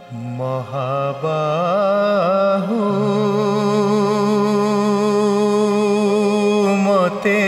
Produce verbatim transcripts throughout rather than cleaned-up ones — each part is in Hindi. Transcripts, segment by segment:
महाबाहु मते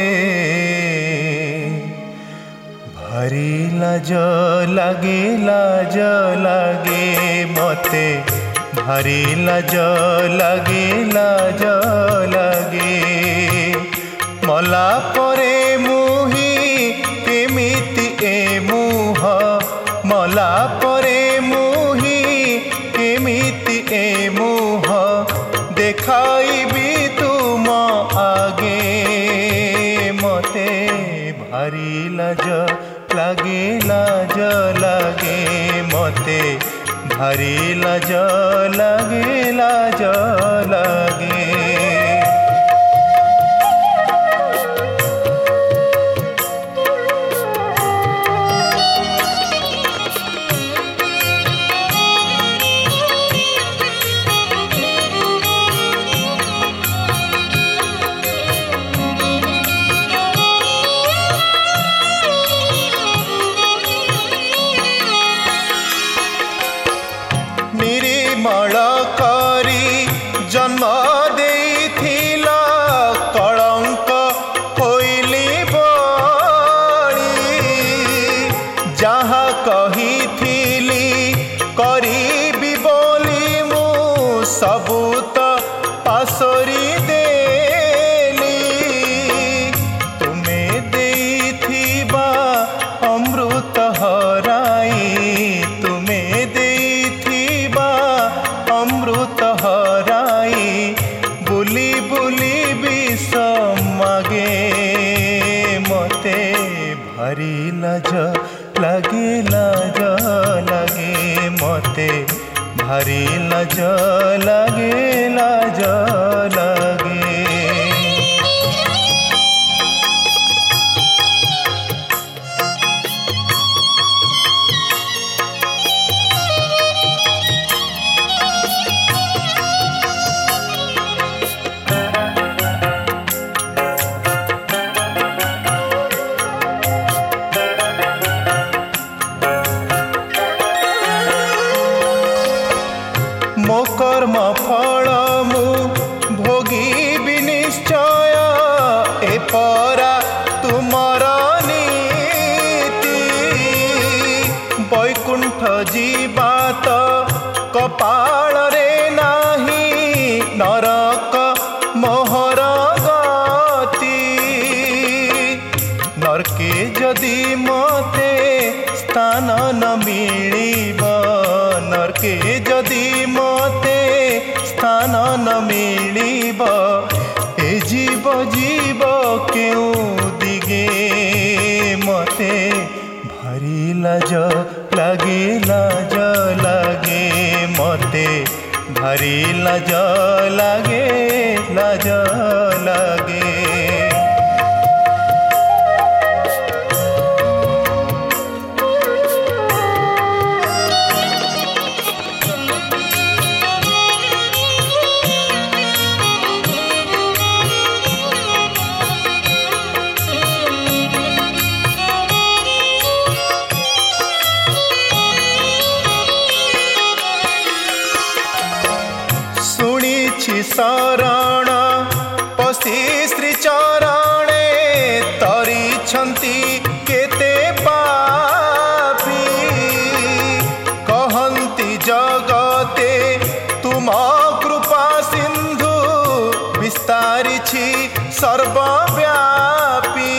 भारी लाज लागे लाज लागे मते भारी लाज लागे लाज लागे मला परे मुही केमिति ए मुह मला परे मुही केमिति ए मुह देखाइबी तुम आगे मते भारी लाज लागे लाज लागे मते भारी लाज लागे लाज लागे निर्मल करी जन्म देइथिला कलंक होइली बड़ी जहाँ कहिथिली करिबी बोली मु सबु त पासरी देली तुमे देइथिबा अमृत हराई तुमे अमृत हराई बुली बुली विष मागे मते भारी लाज लागे लाज लागे मते भारी लाज लागे लाज लागे मो कर्म फल मु भोगी निश्चय ए परा तुमर नीति बैकुंठ जीवा तो कपाल रे नाही नरक मोहर गति नरके जदि मते स्थान न मिलिब नरके जदि मते स्थान न मिलिब ए जीव जीव क्यों दिगे मते भारी लाज लागे लाज लागे मते भारी लाज लागे लाज लागे शरण पशी श्री चरणे तरिछंती केते पापी कहंती जगते तुम कृपा सिंधु विस्तारिछि सर्वव्यापी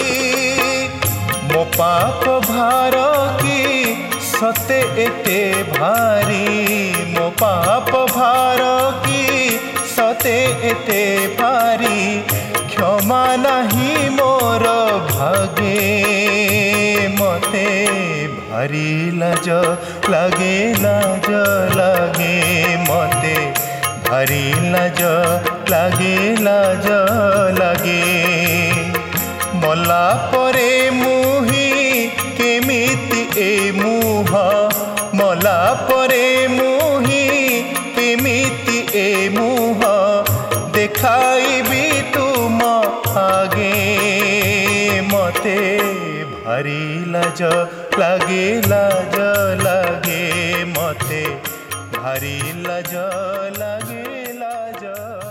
मो पाप भार की सते एते भारी मो पाप भार की सते एते भारी क्षमा नहीं मोर भागे मते भारी लाज लागे लाज लागे मते भारी लाज लागे लाज लागे मला परे मुही केमिति ए मुह मला परे मुही केमिति ए मुह देखाइबी तुम आगे मते भारी लाज लागे लाज लागे मते भारी लाज लागे लाज